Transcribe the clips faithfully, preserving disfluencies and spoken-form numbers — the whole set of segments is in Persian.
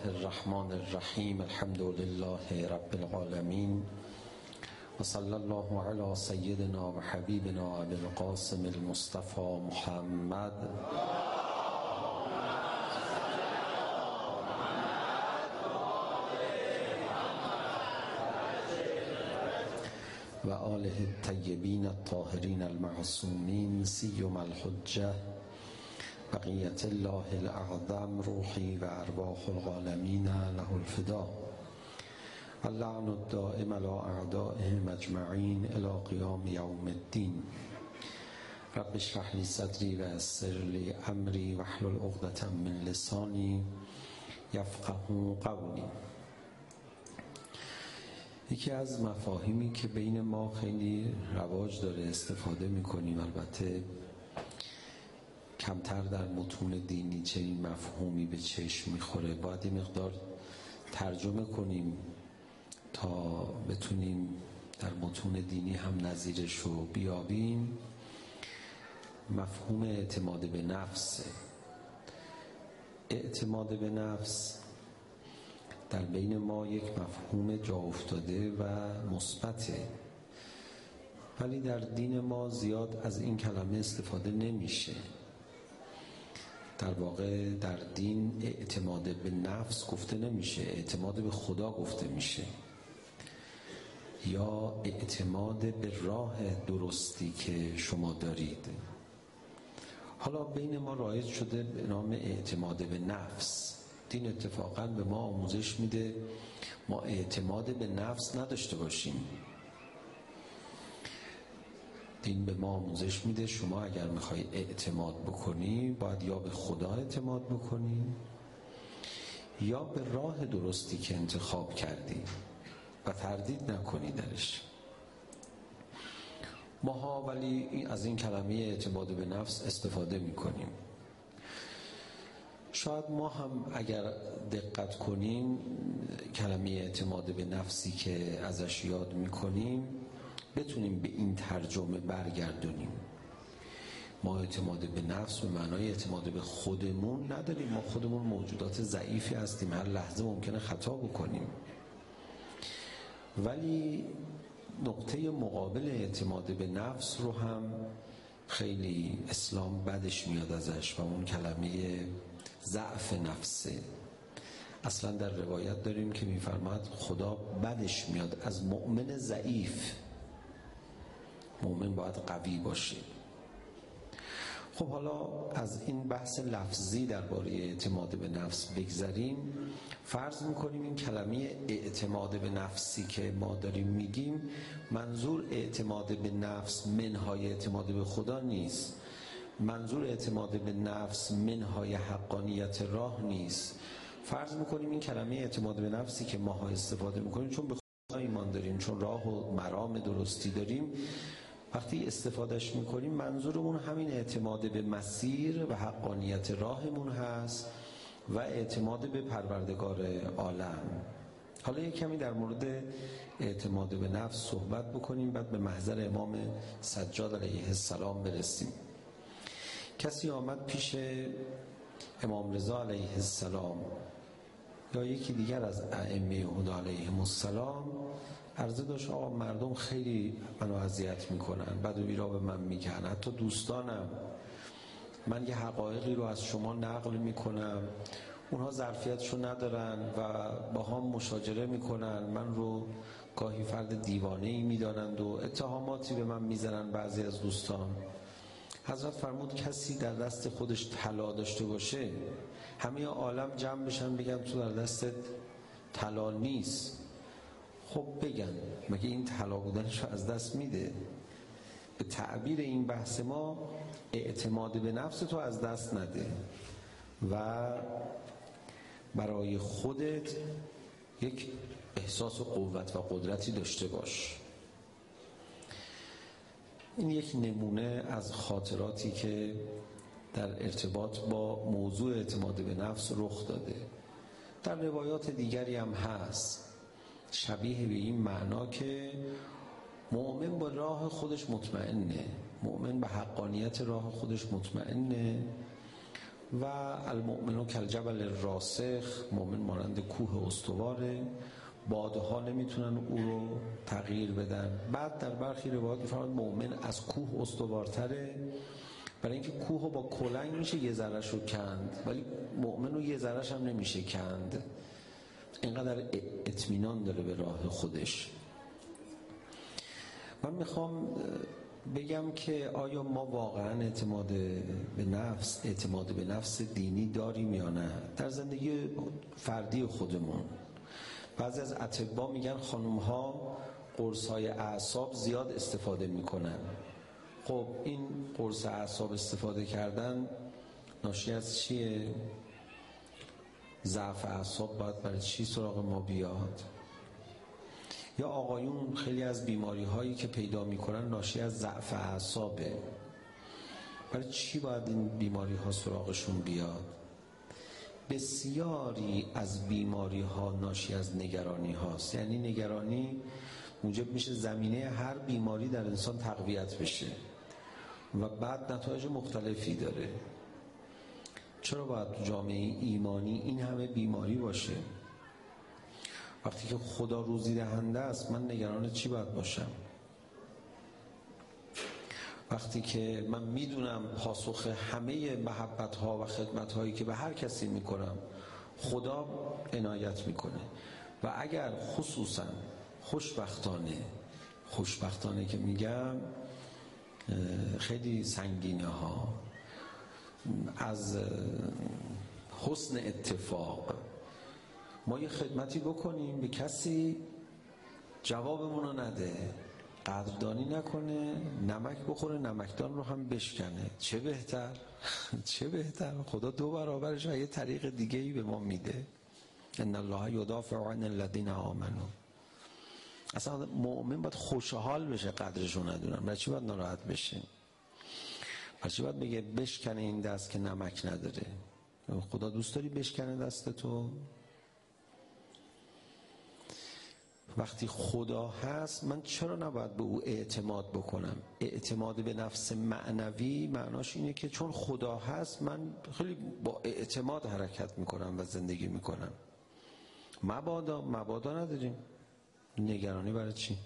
الرحمن الرحیم. الحمد لله رب العالمین و صلی الله علی سیدنا و حبیبنا ابی القاسم المصطفى محمد و آله الطیبین الطاهرین المعصومین سیما الحجة بقیت الله الاعظم روحی و ارواح العالمین له الفدا اللعن الدائم على اعدائهم اجمعین الی قیام یوم الدین. رب اشرح لی صدری و یسر لی امری واحلل عقدة من لسانی یفقهوا قولی. یکی از مفاهیمی که بین ما خیلی رواج داره استفاده میکنیم، البته کمتر در متون دینی چنین مفهومی به چشم میخوره، باید این مقدار ترجمه کنیم تا بتونیم در متون دینی هم نظیرش رو بیابیم. مفهوم اعتماد به نفس. اعتماد به نفس در بین ما یک مفهوم جا افتاده و مثبته، ولی در دین ما زیاد از این کلمه استفاده نمیشه. در واقع در دین اعتماد به نفس گفته نمیشه، اعتماد به خدا گفته میشه، یا اعتماد به راه درستی که شما دارید. حالا بین ما رایج شده به نام اعتماد به نفس. دین اتفاقا به ما آموزش میده ما اعتماد به نفس نداشته باشیم. دین به ما آموزش میده شما اگر میخوای اعتماد بکنی باید یا به خدا اعتماد بکنی یا به راه درستی که انتخاب کردی و تردید نکنی درش. ماها ولی از این کلمه اعتماد به نفس استفاده میکنیم. شاید ما هم اگر دقت کنیم کلمه اعتماد به نفسی که ازش یاد میکنیم بتونیم به این ترجمه برگردونیم. ما اعتماد به نفس به معنای اعتماد به خودمون نداریم. ما خودمون موجودات ضعیفی هستیم، هر لحظه ممکنه خطا بکنیم، ولی نقطه مقابل اعتماد به نفس رو هم خیلی اسلام بدش میاد ازش و اون کلمه ضعف نفسه. اصلا در روایت داریم که میفرماید خدا بدش میاد از مؤمن ضعیف. مؤمن باید قوی باشه. خب حالا از این بحث لفظی درباره اعتماد به نفس بگذریم. فرض میکنیم این کلمه اعتماد به نفسی که ما داریم میگیم منظور اعتماد به نفس منهای اعتماد به خدا نیست. منظور اعتماد به نفس منهای حقانیت راه نیست. فرض میکنیم این کلمه اعتماد به نفسی که ماها استفاده میکنیم چون به خدا ایمان داریم، چون راه و مرام درستی داریم، وقتی استفادهش میکنیم منظورمون همین اعتماد به مسیر و حقانیت راهمون هست و اعتماد به پروردگار عالم. حالا یک کمی در مورد اعتماد به نفس صحبت بکنیم، بعد به محضر امام سجاد علیه السلام برسیم. کسی آمد پیش امام رضا علیه السلام یا یکی دیگر از ائمه هدی علیهم السلام، عرضه داشت آقا مردم خیلی منو اذیت میکنن، بد و بیرا به من میگن، حتی دوستانم. من یه حقایقی رو از شما نقل میکنم، اونها ظرفیتشو ندارن و با هم مشاجره میکنن، من رو گاهی فرد دیوانه‌ای میدانند و اتهاماتی به من میزنن بعضی از دوستان. حضرت فرمود کسی در دست خودش طلا داشته باشه همه عالم جمع بشن بگن تو در دستت طلا نیست، خب بگن مگه این طلا بودنش رو از دست میده؟ به تعبیر این بحث ما اعتماد به نفس تو از دست نده و برای خودت یک احساس قوت و قدرتی داشته باش. این یک نمونه از خاطراتی که در ارتباط با موضوع اعتماد به نفس رخ داده. در روایات دیگری هم هست شبیه به این معنا که مؤمن با راه خودش مطمئنه، مؤمن به حقانیت راه خودش مطمئنه و المؤمن کالجبل الراسخ، مؤمن مانند کوه استواره، بادها نمیتونن او رو تغییر بدن. بعد در برخی روایات میفرماد مؤمن از کوه استوارتره، برای اینکه کوه رو با کلنگ میشه یه ذره‌ش رو کند، ولی مؤمن رو یه ذره‌ش هم نمیشه کند، اینقدر اطمینان داره به راه خودش. من میخوام بگم که آیا ما واقعا اعتماد به نفس اعتماد به نفس دینی داریم یا نه در زندگی فردی خودمون؟ بعضی از اطباء میگن خانم ها قرص های اعصاب زیاد استفاده میکنن. خب این قرص اعصاب استفاده کردن ناشی از چیه؟ ضعف اعصاب باید برای چی سراغ ما بیاد؟ یا آقایون خیلی از بیماری هایی که پیدا میکنن ناشی از ضعف اعصابه، برای چی باید این بیماری ها سراغشون بیاد؟ بسیاری از بیماری ها ناشی از نگرانی هاست، یعنی نگرانی موجب میشه زمینه هر بیماری در انسان تقویت بشه و بعد نتایج مختلفی داره. چرا باید تو جامعه ایمانی این همه بیماری باشه؟ وقتی که خدا روزی دهنده است من نگران چی باید باشم؟ وقتی که من میدونم پاسخ همه محبت ها و خدمت هایی که به هر کسی میکنم خدا عنایت میکنه، و اگر خصوصا خوشبختانه خوشبختانه که میگم خیلی سنگینه ها، از حسن اتفاق ما یه خدمتی بکنیم به کسی جوابمون رو نده، قدردانی نکنه، نمک بخوره نمکدان رو هم بشکنه، چه بهتر چه بهتر خدا دو برابرش یه طریق دیگه ای به ما میده. ان الله یدافع عن الذین آمنوا. اصلا مؤمن باید خوشحال بشه قدرش رو ندونن، برای چی باید ناراحت بشه؟ برای چی باید بگه بشکنه این دست که نمک نداره؟ خدا دوست داری بشکنه دست تو؟ وقتی خدا هست من چرا نباید به او اعتماد بکنم؟ اعتماد به نفس معنوی معناش اینه که چون خدا هست من خیلی با اعتماد حرکت میکنم و زندگی میکنم. مبادا مبادا نداریم، نگرانی برای چی؟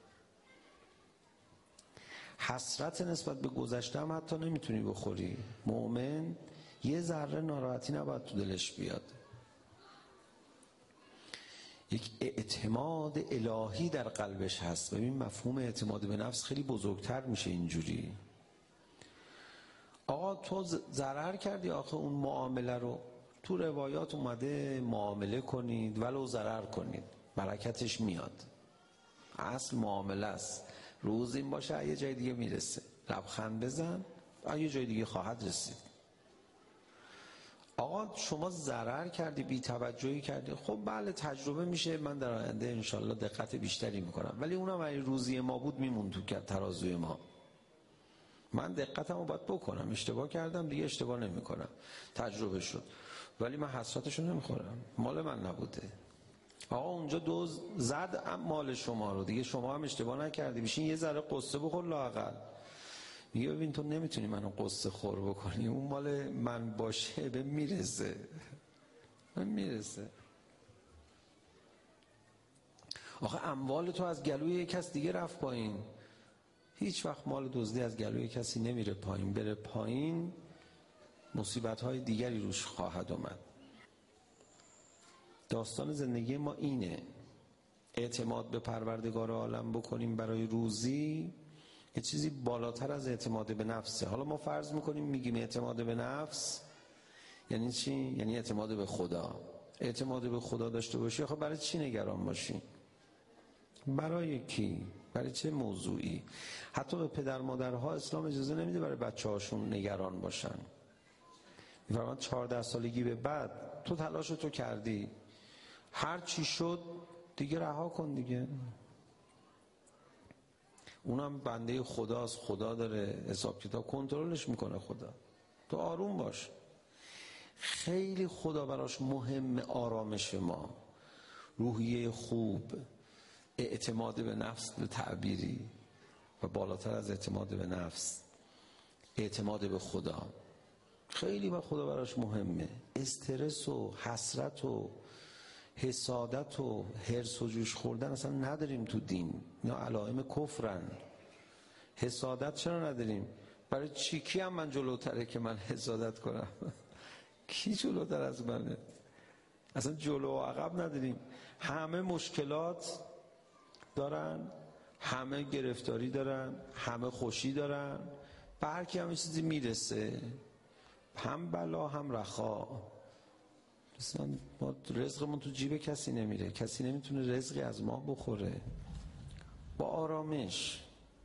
حسرت نسبت به گذشته هم حتی نمیتونی بخوری. مؤمن یه ذره ناراحتی نباید تو دلش بیاد. یک اعتماد الهی در قلبش هست. ببین مفهوم اعتماد به نفس خیلی بزرگتر میشه اینجوری. آقا تو ضرر کردی آخه اون معامله رو، تو روایات اومده معامله کنید ولو ضرر کنید برکتش میاد. اصل معامله است، روز این باشه یه جای دیگه میرسه، لبخند بزن یه جای دیگه خواهد رسید. آقا شما ضرر کردی، بی توجهی کردی، خب بله تجربه میشه، من در آینده انشالله دقت بیشتری میکنم، ولی اونم اگه روزی ما بود میمون تو ترازوی ما. من دقتمو باید بکنم، اشتباه کردم دیگه اشتباه نمیکنم، تجربه شد، ولی من حسرتشو نمیخورم، مال من نبوده. آقا اونجا دوز زد مال شما رو، دیگه شما هم اشتباه نکردی، بشین یه ذره قصه بخور لااقل. میگه ببین تو نمیتونی منو قصه خور بکنی، اون مال من باشه به میرسه به میرسه. آخه اموال تو از گلوی یک کس دیگه رفت پایین. هیچ وقت مال دزدی از گلوی کسی نمیره پایین، بره پایین مصیبت های دیگری روش خواهد اومد. داستان زندگی ما اینه، اعتماد به پروردگار عالم بکنیم برای روزی، یه چیزی بالاتر از اعتماد به نفسه. حالا ما فرض میکنیم میگیم اعتماد به نفس یعنی چی؟ یعنی اعتماد به خدا. اعتماد به خدا داشته باشی خب برای چی نگران باشی؟ برای کی؟ برای چه موضوعی؟ حتی به پدر مادرها اسلام اجازه نمیده برای بچه هاشون نگران باشن. میفرمان چهارده سالگی به بعد تو تلاش تو کردی، هر چی شد دیگه رها کن دیگه، اونم بنده خداست، خدا داره حساب کتاب کنترلش میکنه خدا، تو آروم باش. خیلی خدا براش مهم آرامش ما، روحیه خوب، اعتماد به نفس به تعبیری، و بالاتر از اعتماد به نفس اعتماد به خدا. خیلی با خدا براش مهمه. استرس و حسرت و حسادت و هرس و جوش خوردن اصلا نداریم تو دین، اینا علائم کفرن. حسادت چرا نداریم؟ برای چی؟ کی هم من جلوتره که من حسادت کنم؟ کی جلوتر از منه؟ اصلا جلو و عقب نداریم. همه مشکلات دارن، همه گرفتاری دارن، همه خوشی دارن، به هر کی همه چیزی میرسه، هم بلا هم رخا. مثلا ما رزقمون تو جیب کسی نمیره، کسی نمیتونه رزقی از ما بخوره. با آرامش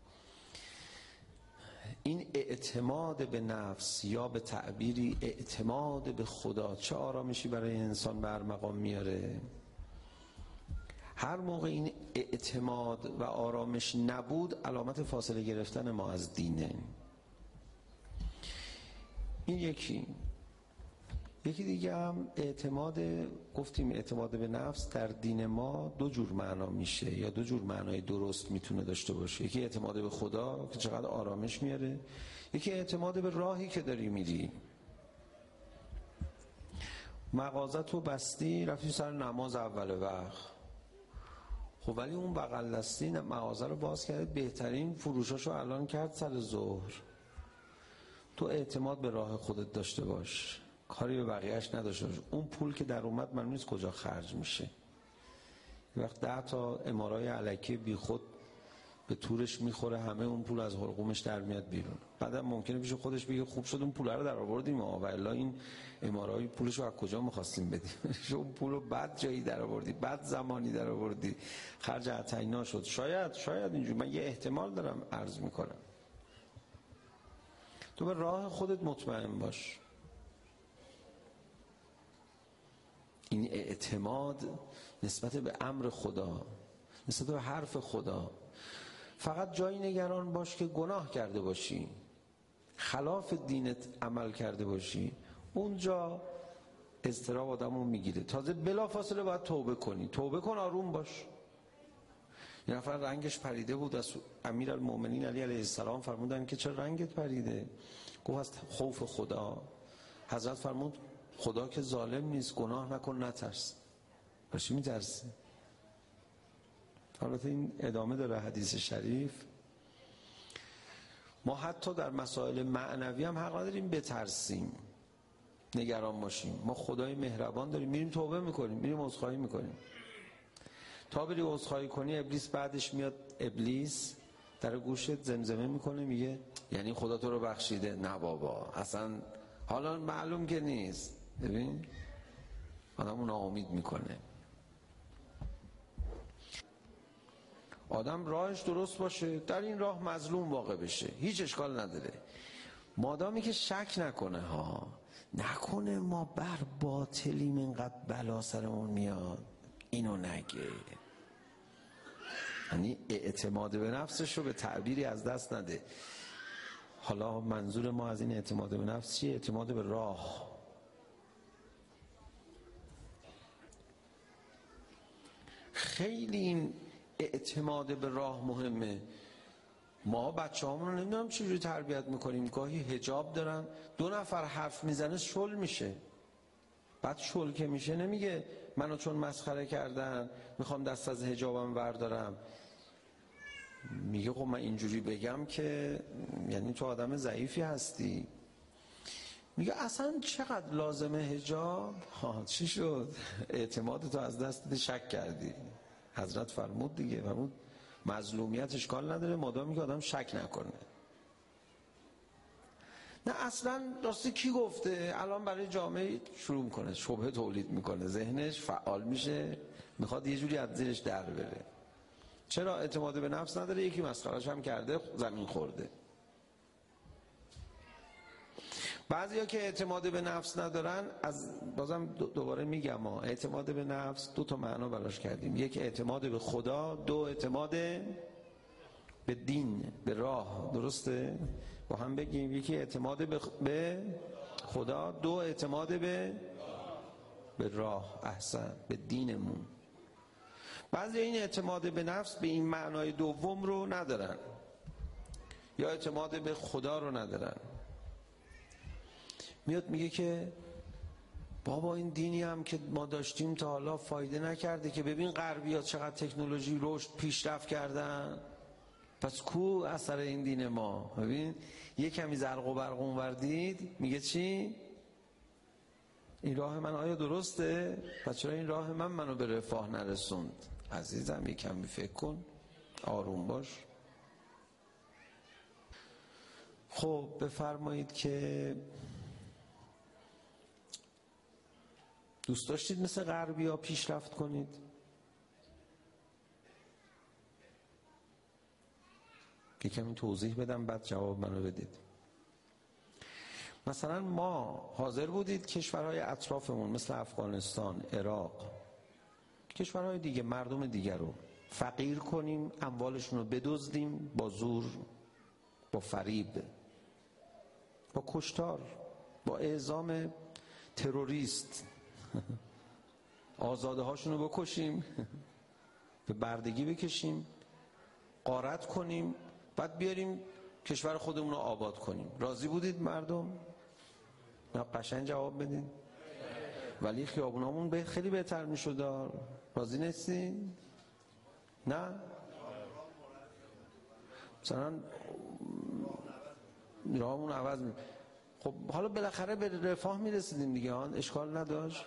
این اعتماد به نفس یا به تعبیری اعتماد به خدا چه آرامشی برای انسان بر مقام میاره. هر موقع این اعتماد و آرامش نبود علامت فاصله گرفتن ما از دینه. این یکی یکی دیگه هم اعتماد، گفتیم اعتماد به نفس در دین ما دو جور معنا میشه یا دو جور معنای درست میتونه داشته باشه. یکی اعتماد به خدا که چقدر آرامش میاره، یکی اعتماد به راهی که داری میری. مغازه‌تو بستی رفتی سر نماز اول وقت، خب ولی اون بغل دستی مغازه رو باز کرد، بهترین فروشاشو اعلان کرد سر ظهر. تو اعتماد به راه خودت داشته باش، کاری به بقیهش نداشته باش. اون پول که در اومد معلوم نیست کجا خرج میشه. وقت ده تا امارای الکی بی خود به تورش میخوره، همه اون پول از حلقومش در میاد بیرون. بعدم ممکنه پیش خودش بگه خوب شد اون پول رو در آوردیم، و الا این امارای پولش رو از کجا میخواستیم بدیم؟ اون پول رو بعد جایی در آوردی، بعد زمانی در آوردی، خرج عطینا شد. شاید شاید اینجوری، من یه احتمال دارم عرض میکنم. تو به راه خودت مطمئن باش. این اعتماد نسبت به امر خدا، نسبت به حرف خدا. فقط جایی نگران باش که گناه کرده باشی، خلاف دینت عمل کرده باشی، اونجا اضطراب آدمو میگیره. تازه بلافاصله باید توبه کنی. توبه کن، آروم باش. یه نفر رنگش پریده بود، از امیرالمومنین علی علیه السلام فرمودن که چرا رنگت پریده؟ گفت از خوف خدا. حضرت فرمود خدا که ظالم نیست، گناه نکن نترس. برای میترسی؟ البته این ادامه داره حدیث شریف. ما حتی در مسائل معنوی هم حق نداریم بترسیم، نگران باشیم. ما خدای مهربان داریم، میریم توبه میکنیم، میریم عذرخواهی میکنیم. تا بری عذرخواهی کنی ابلیس بعدش میاد، ابلیس در گوشت زمزمه میکنه، میگه یعنی خدا تو رو بخشیده؟ نه بابا، اصلا حالا معلوم که نیست. ببین آدمو ناامید میکنه. آدم راهش درست باشه، در این راه مظلوم واقع بشه، هیچ اشکال نداره، مادامی که شک نکنه. ها نکنه ما بر باطلیم اینقدر بلا سرمون میاد، اینو نگه. یعنی اعتماد به نفسش رو به تعبیری از دست نده. حالا منظور ما از این اعتماد به نفس چیه؟ اعتماد به راه. خیلی این اعتماد به راه مهمه. ما بچه همون رو نمیدونم چجوری تربیت میکنیم، گاهی حجاب دارن، دو نفر حرف میزنه شل میشه. بعد شل که میشه نمیگه منو چون مسخره کردن میخوام دست از حجابم بردارم، میگه خب من اینجوری بگم که یعنی تو آدم ضعیفی هستی. میگه اصلا چقدر لازمه حجاب؟ ها چی شد؟ اعتماد تو از دست دادی، شک کردی. حضرت فرمود دیگه، فرمود مظلومیت اشکال نداره مادامی که آدم شک نکنه. نه اصلا راستی کی گفته؟ الان برای جامعه شروع میکنه شبهه تولید میکنه، ذهنش فعال میشه، میخواد یه جوری از زیرش در بره. چرا؟ اعتماد به نفس نداره، یکی مسخره‌اش هم کرده زمین خورده. بعضیا که اعتماد به نفس ندارن، از بازم دوباره میگم ما اعتماد به نفس دو تا معنا براش کردیم، یک اعتماد به خدا، دو اعتماد به دین، به راه. درسته؟ با هم بگیم، یکی اعتماد به خدا، دو اعتماد به به راه. احسن، به دینمون. بعضی این اعتماد به نفس به این معنای دوم رو ندارن، یا اعتماد به خدا رو ندارن. میاد میگه که بابا این دینی هم که ما داشتیم تا حالا فایده نکرده، که ببین غربی‌ها چقدر تکنولوژی رشد پیشرفت کردن، پس کو اثر این دین ما؟ ببین یه کمی زرق و برق اونور دید، میگه چی؟ این راه من آیا درسته؟ پس چرا این راه من منو به رفاه نرسوند؟ عزیزم یه کمی فکر کن، آروم باش. خب بفرمایید که دوست داشتید مثل غربی ها پیشرفت کنید؟ که کمی توضیح بدم بعد جواب منو بدید. مثلا ما حاضر بودید کشورهای اطرافمون مثل افغانستان، عراق، کشورهای دیگه، مردم دیگر رو فقیر کنیم، اموالشون رو بدزدیم با زور، با فریب، با کشتار، با اعزام تروریست، آزاده هاشون رو بکشیم، به بردگی بکشیم، غارت کنیم، بعد بیاریم کشور خودمون رو آباد کنیم. راضی بودید مردم؟ نه قشنگ جواب بدین. ولی خیابونامون به خیلی بهتر میشد. راضی نیستین؟ نه؟ مثلا راهمون عوض می. خب حالا بالاخره به رفاه میرسیدیم دیگه، آن اشکال نداشت.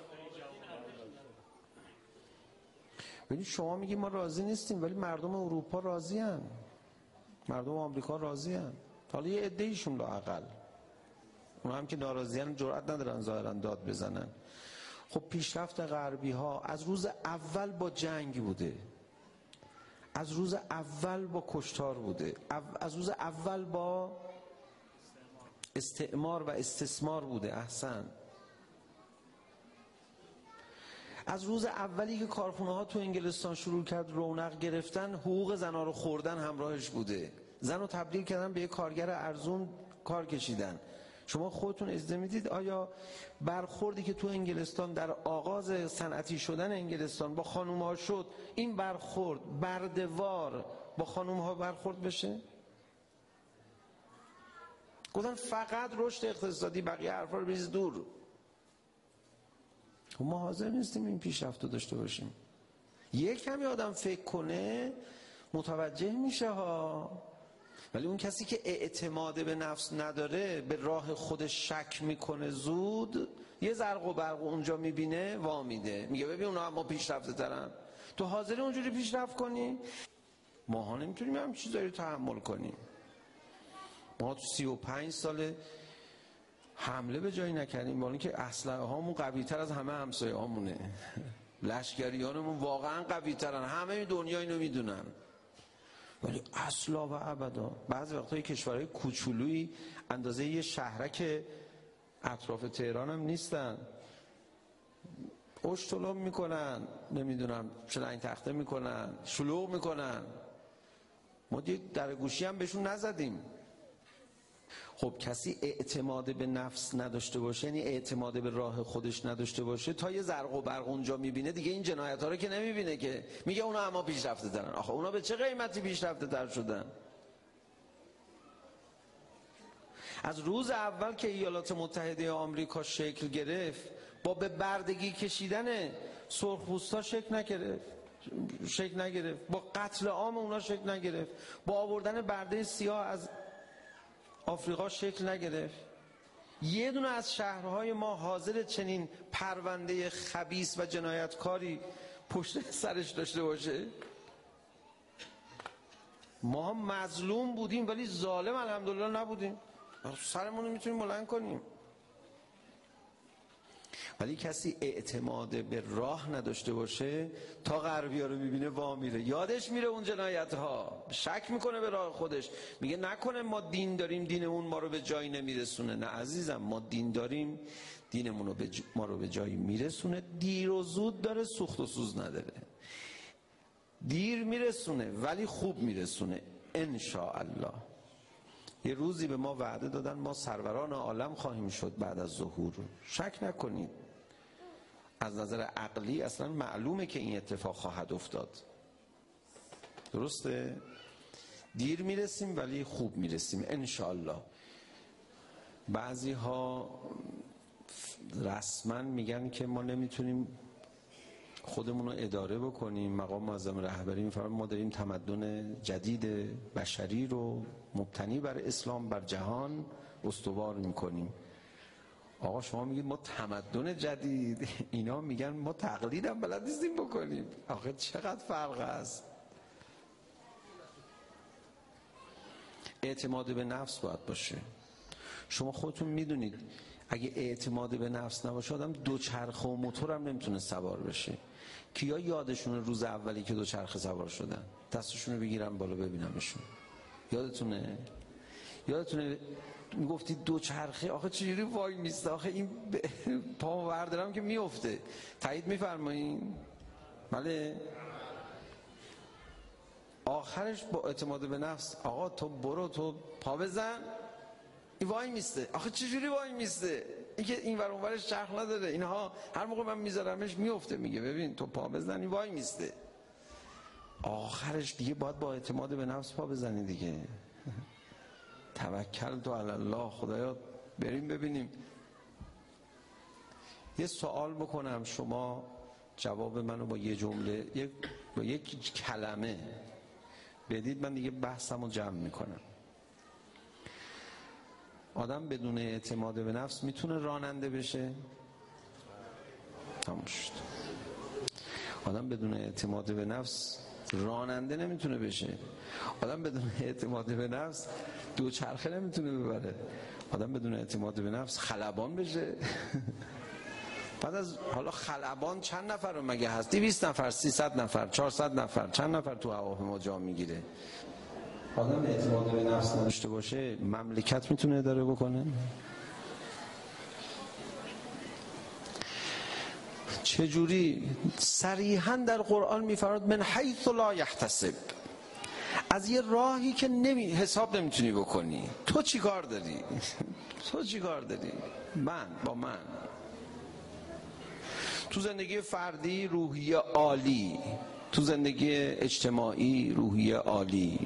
ببینید شما میگی ما راضی نیستیم، ولی مردم اروپا راضی ان، مردم آمریکا راضی ان. حالا یه عده ایشون لااقل، اونا هم که ناراضیان جرئت ندارن ظاهرا داد بزنن. خب پیشرفت غربی ها از روز اول با جنگ بوده، از روز اول با کشتار بوده، از روز اول با استعمار و استثمار بوده. احسن. از روز اولی که کارخونه ها تو انگلستان شروع کرد رونق گرفتن، حقوق زنا رو خوردن همراهش بوده. زن رو تبدیل کردن به یک کارگر ارزون کار کشیدن. شما خودتون اجازه میدید آیا برخوردی که تو انگلستان در آغاز صنعتی شدن انگلستان با خانوم ها شد، این برخورد بردوار با خانوم ها برخورد بشه؟ گفتن فقط رشد اقتصادی، بقیه حرفا رو بریز دور. ما حاضر نیستیم این پیشرفت رو داشته باشیم. یک کمی آدم فکر کنه متوجه میشه ها. ولی اون کسی که اعتماد به نفس نداره، به راه خودش شک میکنه، زود یه زرق و برق اونجا میبینه وا میده، میگه ببین اونا هم ما پیشرفته ترن. تو حاضری اونجوری پیشرفت کنی؟ ماها نمیتونیم هم چیزایی رو تحمل کنیم. ما تو سی و پنج سال حمله به جایی نکردیم، با اینکه اسلحه هامون قوی تر از همه همسایه هامونه. لشکریانمون واقعا قوی ترن، همه دنیا اینو میدونن. ولی اصلا و ابدا بعضی وقتا کشورهای کوچولویی اندازه یه شهرک اطراف تهران هم نیستن، اشتلاب میکنن، نمیدونم شلنگ تخته میکنن، شلوغ میکنن. ما در گوشی هم بهشون نزدیم. خب کسی اعتماد به نفس نداشته باشه، یعنی اعتماد به راه خودش نداشته باشه، تا یه زرق و برق اونجا میبینه دیگه این جنایت ها رو که نمیبینه، که میگه اونا اما پیشرفته ترن. آخه اونا به چه قیمتی پیشرفته تر شدن؟ از روز اول که ایالات متحده آمریکا شکل گرفت، با به بردگی کشیدن سرخپوستا شکل نگرفت شکل نگرفت با قتل عام اونا شکل نگرفت، با آوردن برده سیاه از آفریقا شکل نگرفت. یه دونه از شهرهای ما حاضر چنین پرونده خبیث و جنایتکاری پشت سرش داشته باشه؟ ما مظلوم بودیم ولی ظالم الحمدلله نبودیم، سرمون رو میتونیم بلند کنیم. ولی کسی اعتماد به راه نداشته باشه، تا غربی‌ها رو میبینه وا میره، یادش میره اون جنایت ها، شک میکنه به راه خودش، میگه نکنه ما دین داریم دینمون ما رو به جایی نمیرسونه. نه عزیزم، ما دین داریم دینمون رو به ج... ما رو به جایی میرسونه. دیر و زود داره، سوخت و سوز نداره. دیر میرسونه ولی خوب میرسونه انشاءالله. یه روزی به ما وعده دادن ما سروران عالم خواهیم شد بعد از ظهور. شک نکنید، از نظر عقلی اصلا معلومه که این اتفاق خواهد افتاد. درسته؟ دیر میرسیم ولی خوب میرسیم انشاءالله. بعضی ها رسما میگن که ما نمیتونیم خودمون رو اداره بکنیم. مقام معظم رهبری میفرماید ما داریم تمدن جدید بشری رو مبتنی بر اسلام بر جهان استوار میکنیم. آقا شما میگید ما تمدن جدید، اینا میگن ما تقلیدم بلد نیستیم بکنیم. آخه چقدر فرق هست. اعتماد به نفس باید باشه. شما خودتون میدونید اگه اعتماد به نفس نباشه آدم دو چرخه و موتور هم نمیتونه سوار بشه. کیا یادشونه روز اولی که دو چرخه سوار شدن؟ دستشون رو بگیرن بالا ببینمشون. یادتونه؟ یادتونه میگفتید دو چرخه آخه چجوری وای میسته؟ آخه این ب... پا بردارم که میفته. تایید میفرمایین؟ بله. آخرش با اعتماد به نفس آقا تو برو تو پا بزن این وای میسته. آخه چجوری وای میسته؟ این که این ور اون ورش چرخ نداره. اینها هر موقع من میذارمش میفته. میگه ببین تو پا بزن این وای میسته. آخرش دیگه باید با اعتماد به نفس پا بزنی دیگه. توکل تو علی الله. خدایا بریم ببینیم. یه سوال بکنم شما جواب منو با یه جمله یک با یک کلمه بدید من دیگه بحثمو جمع میکنم. آدم بدون اعتماد به نفس میتونه راننده بشه؟ تموم شد. آدم بدون اعتماد به نفس راننده نمیتونه بشه. آدم بدون اعتماد به نفس دو چرخه نمیتونه ببره. آدم بدون اعتماد به نفس خلبان بشه. بعد از حالا خلبان چند نفر مگه هست؟ دویست نفر، سیصد نفر، چهارصد نفر، چند نفر تو هواپیما جا میگیره. آدم اعتماد به نفس نداشته باشه مملکت میتونه اداره بکنه؟ چجوری؟ صریحاً در قرآن میفرماد من حیث لا یحتسب، از یه راهی که نمی حساب نمیتونی بکنی. تو چی کار داری؟ تو چی کار داری؟ من با من تو زندگی فردی روحیه عالی، تو زندگی اجتماعی روحیه عالی،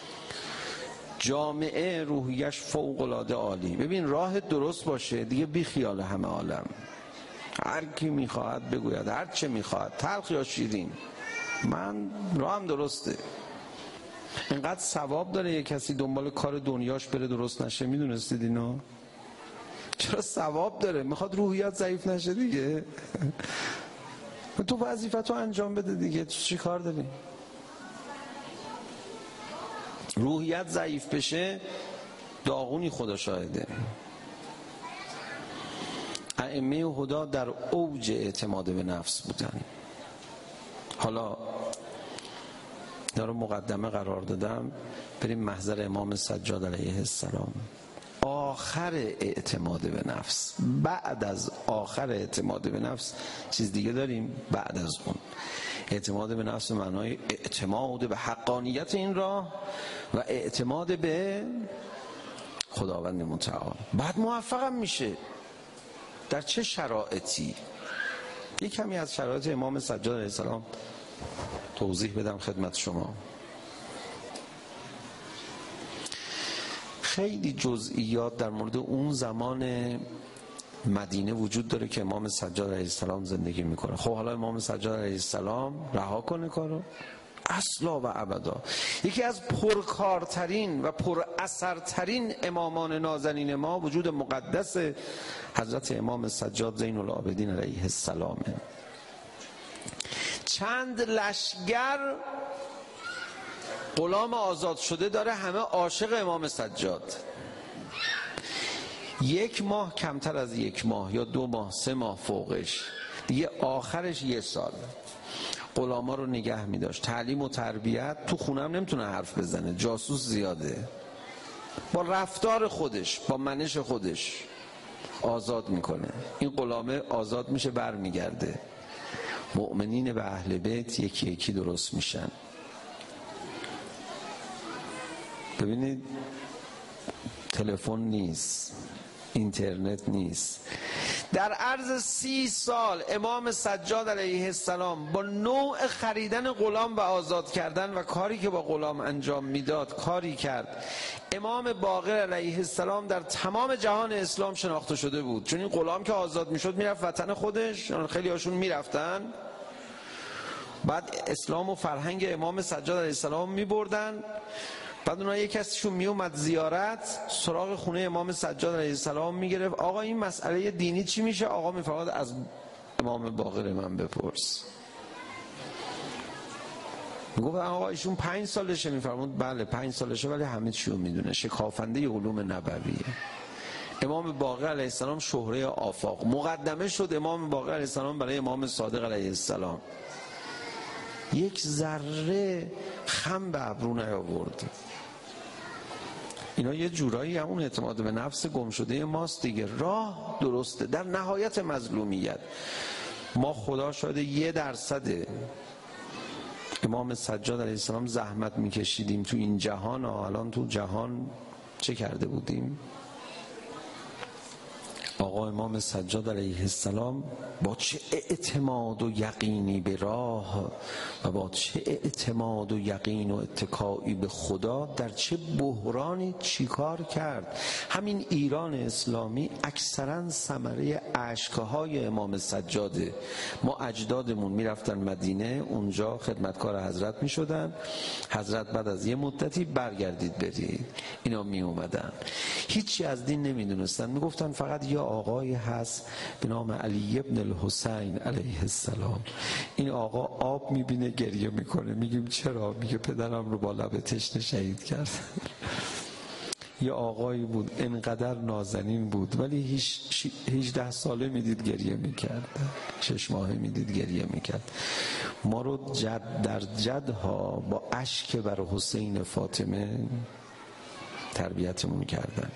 جامعه روحیش فوق العاده عالی. ببین راه درست باشه دیگه بی خیال همه عالم. هر کی میخواهد بگوید هر چه میخواهد، تلخ یا شیرین، من راهم درسته. اینقدر ثواب داره یه کسی دنبال کار دنیاش بره درست نشه. میدونستید اینو؟ چرا ثواب داره؟ میخواد روحیت ضعیف نشه دیگه. تو وظیفتو انجام بده دیگه. تو چی کار داری؟ روحیت ضعیف بشه داغونی خدا شاهده. ائمه هدا در اوج اعتماد به نفس بودن. حالا اینا رو مقدمه قرار دادم، بریم محضر امام سجاد علیه السلام. آخر اعتماد به نفس، بعد از آخر اعتماد به نفس چیز دیگه داریم. بعد از اون اعتماد به نفس معنای اعتماد به حقانیت این راه و اعتماد به خداوند متعال. بعد موفقم میشه. در چه شرایطی؟ یک کمی از شرایط امام سجاد علیه السلام توضیح بدم خدمت شما. خیلی جزئیات در مورد اون زمان مدینه وجود داره که امام سجاد علیه السلام زندگی میکنه. خب حالا امام سجاد علیه السلام رها کنه کارو؟ اصلا و ابدا. یکی از پرکارترین و پراثرترین امامان نازنین ما وجود مقدس حضرت امام سجاد زین العابدین علیه السلامه. چند لشگر غلام آزاد شده داره، همه عاشق امام سجاد. یک ماه کمتر از یک ماه یا دو ماه سه ماه فوقش، دیگه آخرش یه سال غلاما رو نگه می داشت. تعلیم و تربیت. تو خونم نمیتونه حرف بزنه، جاسوس زیاده. با رفتار خودش، با منش خودش آزاد میکنه. این غلامه آزاد میشه برمیگرده. مؤمنین به اهل بیت یکی یکی درست میشن. ببینید تلفن نیست، اینترنت نیست، در عرض سی سال امام سجاد علیه السلام با نوع خریدن غلام و آزاد کردن و کاری که با غلام انجام میداد کاری کرد امام باقر علیه السلام در تمام جهان اسلام شناخته شده بود. چون این غلام که آزاد میشد میرفت وطن خودش، خیلی هاشون میرفتن، بعد اسلام و فرهنگ امام سجاد علیه السلام میبردن، بعد اونها یک کسیشون میومد زیارت سراغ خونه امام سجاد علیه السلام میگرفت آقا این مسئله دینی چی میشه؟ آقا میفرماد از امام باقر من بپرس. میگفت آقا ایشون پنج سالشه؟ میفرمود بله پنج سالشه ولی همه چیو میدونه، شکافنده علوم نبویه. امام باقر علیه السلام شهره آفاق، مقدمه شد امام باقر علیه السلام برای امام صادق علیه السلام. یک ذره خم به ابرو نیاورد. اینا یه جورایی همون اعتماد به نفس گم شده ماست دیگه. راه درسته در نهایت مظلومیت. ما خدا شاید یه درصد امام سجاد علیه السلام زحمت میکشیدیم تو این جهان، الان تو جهان چه کرده بودیم؟ آقا امام سجاد علیه السلام با چه اعتماد و یقینی به راه و با چه اعتماد و یقین و اتکایی به خدا در چه بحرانی چیکار کرد. همین ایران اسلامی اکثرا ثمره اشکهای امام سجاده. ما اجدادمون میرفتن مدینه، اونجا خدمتکار حضرت میشدن، حضرت بعد از یه مدتی برگردید برید، اینا می اومدن هیچی از دین نمیدونستن، میگفتن فقط یا آقایی هست به نام علی ابن الحسین علیه السلام، این آقا آب میبینه گریه میکنه. میگیم چرا؟ میگه پدرم رو با لب تشنه شهید کرد. یه آقایی بود انقدر نازنین بود ولی هجده ساله میدید گریه میکرد، شش ماهه میدید گریه میکرد. ما رو جد در جدها با اشک بر حسین فاطمه تربیتمون کردن.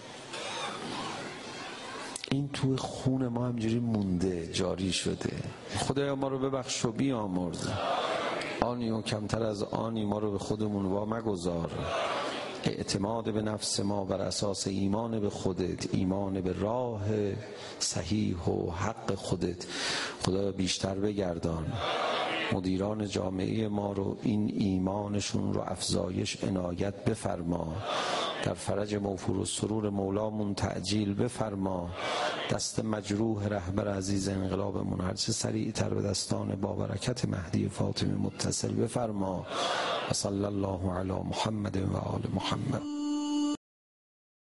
این توی خون ما همجوری مونده، جاری شده. خدایا ما رو ببخش و بیامرز، آنی و کمتر از آنی ما رو به خودمون وا مگذار. اعتماد به نفس ما بر اساس ایمان به خودت، ایمان به راه صحیح و حق خودت خدایا بیشتر بگردان. مدیران جامعه ما رو این ایمانشون رو افزایش عنایت بفرما، در فرج موفور و سرور مولامون تعجیل بفرما. دست مجروح رهبر عزیز انقلابمون هرچه سریعتر به دستان با برکت مهدی فاطمی متصل بفرما. و صلی الله علی محمد و آل محمد.